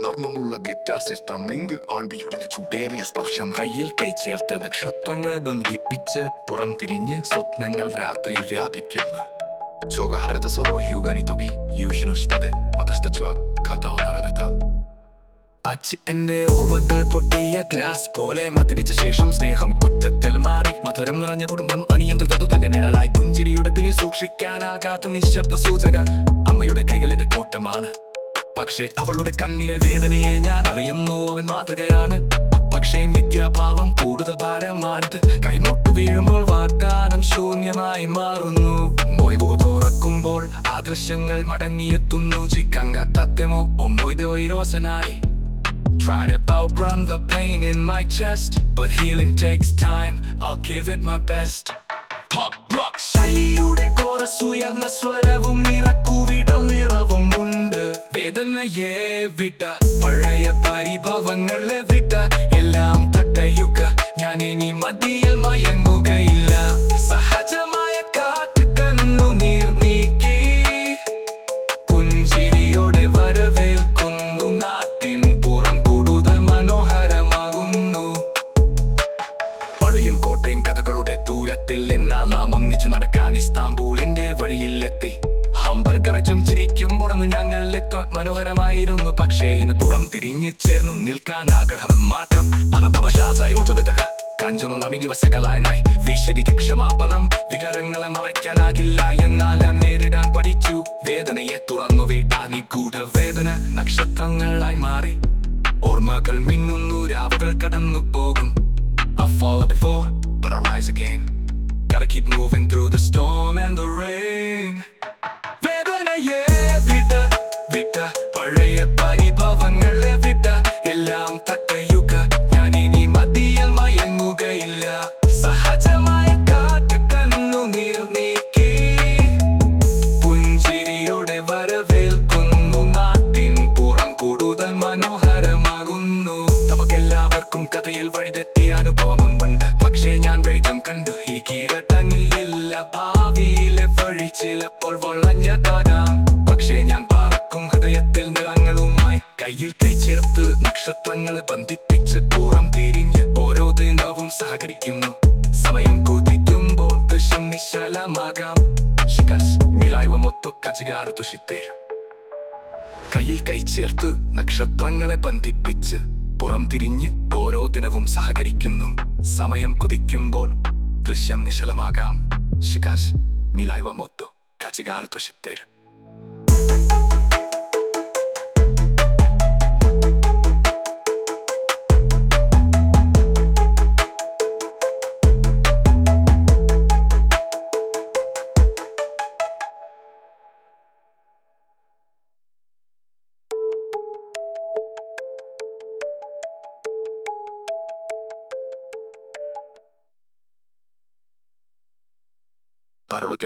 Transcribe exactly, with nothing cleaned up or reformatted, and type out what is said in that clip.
നർമ്മമുള്ള guitar system നെങ്ക് ആൺബീറ്റിന് ചുടേറിയ സ്പർശം കയ്യിൽ കൈ ചേർത്ത് നക്ഷത്രങ്ങൾ ബന്ധിപ്പിച്ച് പുറം തിരിഞ്ഞ് സ്വപ്നങ്ങൾ രാത്രിയിൽ വ്യാപിക്കുന്നു. Цього свого юга тобі южно штати, матастачва каталарата. അച്ഛൻ എന്റെ ഓവകൾ പൊട്ടിയ ഗ്ലാസ് പോലെ മധുരിച്ച ശേഷം സ്നേഹം കുറ്റത്തിൽ മാറി മധുരം നിറഞ്ഞ കുടുംബം അണിയന്ത്രിതനായി പുഞ്ചിരിയുടെ തീ സൂക്ഷിക്കാനാകാത്ത നിശബ്ദ സൂചക അമ്മയുടെ കൈകളിൽ കോട്ടമാണ്. പക്ഷേ അവളുടെ കണ്ണിലെ വേദനയെ ഞാൻ അറിയുന്നു. അവൻ മാതൃകയാണ്, പക്ഷേ മിഥ്യാഭാവം കൂടുതൽ ഭാരമാനത്. കൈമുട്ട് വീഴുമ്പോൾ വാഗ്ദാനം ശൂന്യമായി മാറുന്നു. മൊയ്വോ തുറക്കുമ്പോൾ ആദർശങ്ങൾ മടങ്ങിയെത്തുന്നു. ചിക്കങ്കത്തത്യമോ ഒന്നൊയ്തോ ഇരോസനായി. Trying to outrun the pain in my chest, but healing takes time. I'll give it my best. Pop rock ശൈലിയുടെ കോറസ് ഉയർന്ന സ്വരവും നിറക്കുവിടൽ നിറവും ഉണ്ട്. വേദനയെ വിട്ട പഴയ പരിഭവങ്ങളെ വിട്ട എല്ലാം തട്ടയുക. ഞാൻ ഇനി മതിയിൽ മയങ്ങുകയില്ല. സഹജമായ കാറ്റ് കണ്ണു നീർ നീക്കി പുഞ്ചിരിയോടെ വരവേൽക്കുന്നു. നാട്ടിൻ പുറം കൂടുതൽ മനോഹരമാകുന്നു. പഴയും കോട്ടയും കഥകളുടെ ദൂരത്തിൽ എന്നാൽ നാം ഒന്നിച്ചു നടക്കാൻ ഇസ്താംബൂളിന്റെ വഴിയിലെത്തി. ഹംബർഗറും ചിരിക്കുമ്പോൾ ഞങ്ങളിലെത്തോ മനോഹരമായിരുന്നു. പക്ഷേ ഇന്ന് പുറം തിരിഞ്ഞു ചേർന്നു നിൽക്കാൻ ആഗ്രഹം മാത്രം. കഞ്ചനും നവീവസകളായി വിശദിക്ക് ക്ഷമാപണം. വികാരങ്ങളെ മറയ്ക്കാനാകില്ല എന്നാൽ ഞാൻ നേരിടാൻ പഠിച്ചു. വേദനയെ തുറന്നു വീട്ടാൻ ഈ ഗൂഢവേദന നക്ഷത്രങ്ങളായി മാറി. ഓർമ്മകൾ മിന്നുന്നു, രാവുകൾ കടന്നു പോകും. I fall before, but I rise again. Gotta keep moving through the storm and the rain. വേദനയെ വിട്ട വിട്ട പഴയ പരിഭവങ്ങളെ വിട്ട എല്ലാം തട്ടയുക. ഞാൻ ഇനി മതിയിൽ മയങ്ങുകയില്ല. സഹജമായ കാറ്റ് കണ്ണു നീർ നീക്കി പുഞ്ചിരിയോടെ വരവേൽക്കുന്നു. നാട്ടിൻ പുറം കൂടുതൽ മനോഹരമാകുന്നു. നമുക്കെല്ലാവർക്കും കഥയിൽ വഴിതെറ്റിയ അനുഭവമുണ്ട്. പക്ഷേ ഞാൻ വേഗം കണ്ടു ഈ കീഴടങ്ങില്ല. ഭാവിയിലെ വഴി ചിലപ്പോൾ വളഞ്ഞതാകാം. പക്ഷേ ഞാൻ പറക്കും ഹൃദയത്തിൽ നിറങ്ങളുമായി. കയ്യിൽ കൈ ചേർത്ത് നക്ഷത്രങ്ങളെ ബന്ധിപ്പിച്ച് പുറം തിരിഞ്ഞ് ഓരോ ദിനവും സഹകരിക്കുന്നു. സമയം കുതിക്കുമ്പോൾ ദൃശ്യം നിശ്ചലമാകാം. കയ്യിൽ കൈ ചേർത്ത് നക്ഷത്രങ്ങളെ ബന്ധിപ്പിച്ച് പുറം തിരിഞ്ഞ് ഓരോ ദിനവും സഹകരിക്കുന്നു. സമയം കുതിക്കുമ്പോൾ ദൃശ്യം നിശ്ചലമാകാം. Shikash, milaj vam motto, kacigar to shipter. Para lo que